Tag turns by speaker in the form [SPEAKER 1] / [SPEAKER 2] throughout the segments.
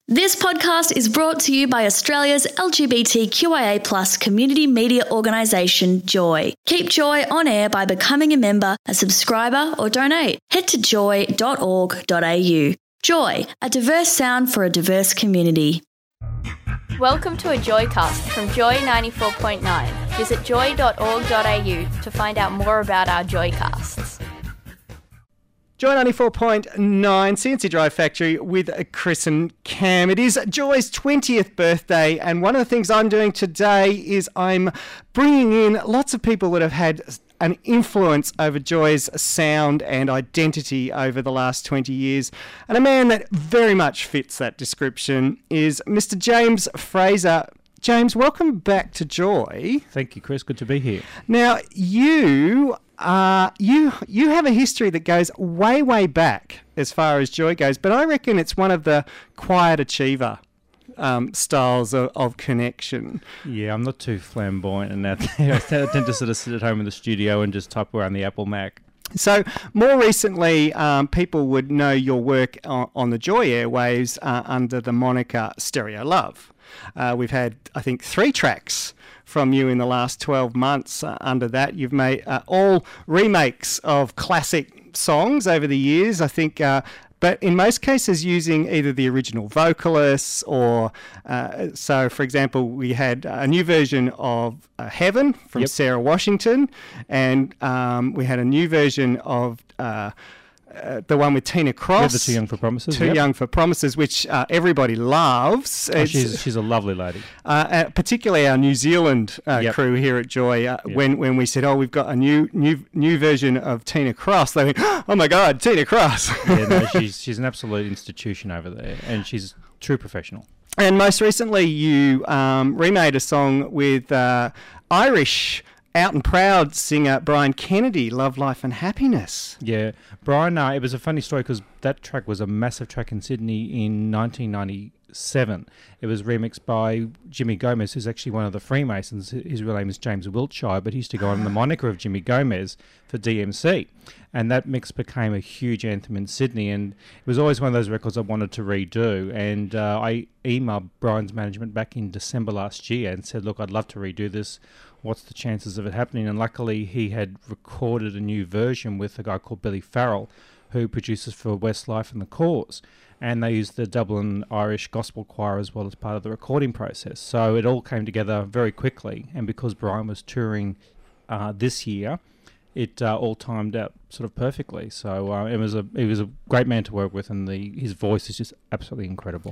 [SPEAKER 1] This podcast is brought to you by Australia's LGBTQIA+ community media organisation, Joy. Keep Joy on air by becoming a member, a subscriber or donate. Head to joy.org.au. Joy, a diverse sound for a diverse community.
[SPEAKER 2] Welcome to a Joycast from Joy 94.9. Visit joy.org.au to find out more about our Joycasts.
[SPEAKER 3] Joy 94.9 CNC Drive Factory with Chris and Cam. It is Joy's 20th birthday, and one of the things I'm doing today is I'm bringing in lots of people that have had an influence over Joy's sound and identity over the last 20 years. And a man that very much fits that description is Mr. James Fraser. James, welcome back to Joy.
[SPEAKER 4] Thank you, Chris. Good to be here.
[SPEAKER 3] Now, you have a history that goes way, way back as far as Joy goes, but I reckon it's one of the quiet achiever styles of connection.
[SPEAKER 4] Yeah, I'm not too flamboyant in that. I tend to sort of sit at home in the studio and just type around the Apple Mac.
[SPEAKER 3] So more recently, people would know your work on the Joy airwaves under the moniker Stereo Love. We've had, I think, 3 tracks from you in the last 12 months under that. You've made all remakes of classic songs over the years, I think, but in most cases using either the original vocalists or, so for example, we had a new version of Heaven from Sarah Washington, and we had a new version of the one with Tina Cross.
[SPEAKER 4] The Too Young for Promises.
[SPEAKER 3] Too Young for Promises, which everybody loves.
[SPEAKER 4] Oh, she's a lovely lady.
[SPEAKER 3] Particularly our New Zealand crew here at Joy. When we said, we've got a new version of Tina Cross, they went, oh my God, Tina Cross.
[SPEAKER 4] Yeah, no, she's an absolute institution over there, and she's a true professional.
[SPEAKER 3] And most recently, you remade a song with Irish out and proud singer Brian Kennedy, Love, Life and Happiness.
[SPEAKER 4] Yeah, Brian, it was a funny story because that track was a massive track in Sydney in 1997. It was remixed by Jimmy Gomez, who's actually one of the Freemasons. His real name is James Wiltshire, but he used to go on the moniker of Jimmy Gomez for DMC. And that mix became a huge anthem in Sydney, and it was always one of those records I wanted to redo. And I emailed Brian's management back in December last year and said, look, I'd love to redo this. What's the chances of it happening? And luckily he had recorded a new version with a guy called Billy Farrell, who produces for Westlife and The Cause. And they used the Dublin Irish Gospel Choir as well as part of the recording process. So it all came together very quickly. And because Brian was touring this year, it all timed out sort of perfectly. So he was a great man to work with, and his voice is just absolutely incredible.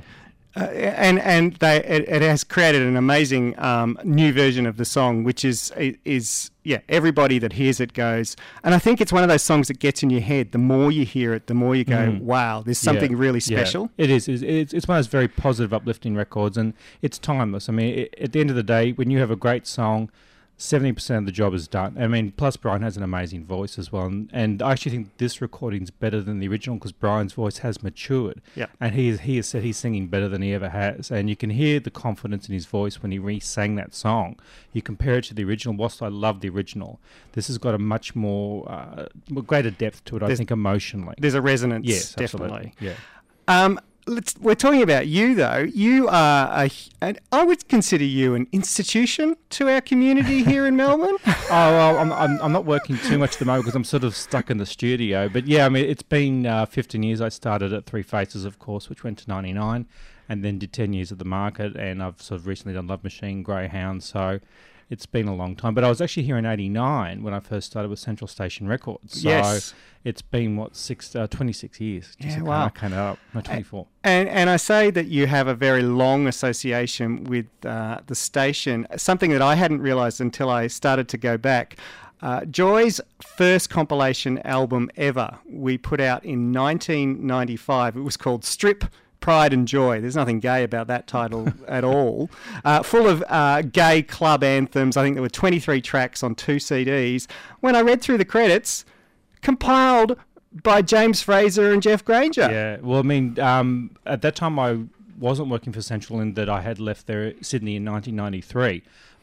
[SPEAKER 3] It has created an amazing new version of the song, which is everybody that hears it goes, and I think it's one of those songs that gets in your head. The more you hear it, the more you go, wow, there's something really special.
[SPEAKER 4] Yeah. It is. It's one of those very positive, uplifting records, and it's timeless. I mean, at the end of the day, when you have a great song, 70% of the job is done. I mean, plus Brian has an amazing voice as well. And I actually think this recording's better than the original because Brian's voice has matured. Yeah. And he has said he's singing better than he ever has. And you can hear the confidence in his voice when he re-sang that song. You compare it to the original. Whilst I love the original, this has got a much more greater depth to it, I think, emotionally.
[SPEAKER 3] There's a resonance,
[SPEAKER 4] yes,
[SPEAKER 3] definitely.
[SPEAKER 4] Absolutely. Yeah.
[SPEAKER 3] We're talking about you, though. You are, I would consider you an institution to our community here in Melbourne.
[SPEAKER 4] I'm not working too much at the moment because I'm sort of stuck in the studio. But yeah, I mean, it's been 15 years. I started at Three Faces, of course, which went to 99, and then did 10 years at the Market, and I've sort of recently done Love Machine, Greyhound, so it's been a long time. But I was actually here in 89 when I first started with Central Station Records. So
[SPEAKER 3] yes.
[SPEAKER 4] It's been, 26 years.
[SPEAKER 3] Yeah, wow.
[SPEAKER 4] I can't up. No, 24.
[SPEAKER 3] And I say that you have a very long association with the station, something that I hadn't realised until I started to go back. Joy's first compilation album ever we put out in 1995. It was called Strip, Pride and Joy. There's nothing gay about that title at all. Full of gay club anthems. I think there were 23 tracks on 2 CDs. When I read through the credits, compiled by James Fraser and Jeff Granger.
[SPEAKER 4] Yeah, well, I mean, at that time I wasn't working for Central in that I had left there Sydney in 1993.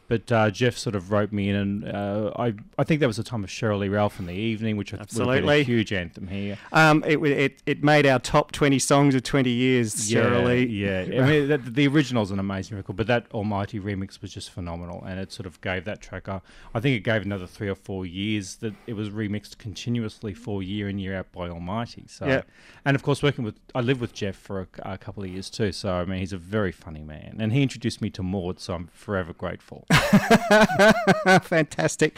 [SPEAKER 4] But Jeff sort of wrote me in, and I think that was the time of Cheryl Lee Ralph in the Evening, which would have been a huge anthem here.
[SPEAKER 3] It made our top 20 songs of 20 years, Cheryl Lee.
[SPEAKER 4] Yeah. I mean, the original's an amazing record, but that Almighty remix was just phenomenal, and it sort of gave that track I think it gave another 3 or 4 years that it was remixed continuously for year in, year out by Almighty. So, and of course, I lived with Jeff for a couple of years too, so I mean, he's a very funny man, and he introduced me to Maud, so I'm forever grateful.
[SPEAKER 3] Fantastic.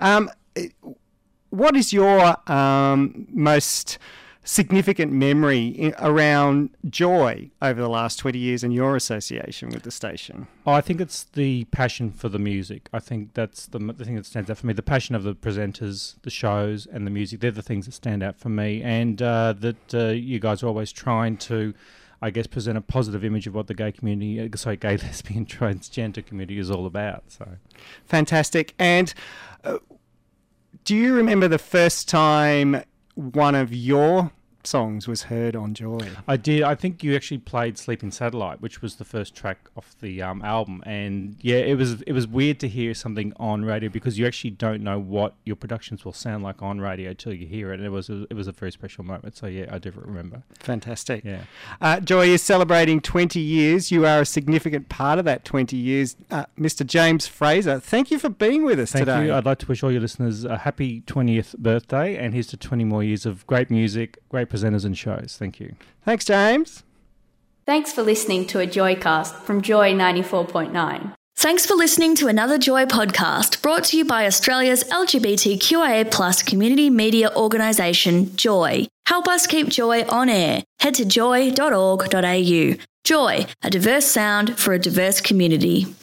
[SPEAKER 3] What is your most significant memory around Joy over the last 20 years and your association with the station?
[SPEAKER 4] I think it's the passion for the music. I think that's the thing that stands out for me. The passion of the presenters, the shows, and the music. They're the things that stand out for me, and that you guys are always trying to, I guess, present a positive image of what the gay, lesbian, transgender community is all about. So,
[SPEAKER 3] fantastic. And do you remember the first time one of your songs was heard on Joy?
[SPEAKER 4] I did. I think you actually played "Sleeping Satellite," which was the first track off the album, and yeah, it was weird to hear something on radio because you actually don't know what your productions will sound like on radio till you hear it. And it was a very special moment. So yeah, I do remember.
[SPEAKER 3] Fantastic.
[SPEAKER 4] Yeah.
[SPEAKER 3] Joy is celebrating 20 years. You are a significant part of that 20 years. Mr. James Fraser, thank you for being with us today.
[SPEAKER 4] Thank you. I'd like to wish all your listeners a happy 20th birthday, and here's to 20 more years of great music, great presenters and shows. Thank you.
[SPEAKER 3] Thanks, James.
[SPEAKER 2] Thanks for listening to a Joycast from Joy 94.9.
[SPEAKER 1] Thanks for listening to another Joy podcast brought to you by Australia's LGBTQIA+ community media organisation, Joy. Help us keep Joy on air. Head to joy.org.au. Joy, a diverse sound for a diverse community.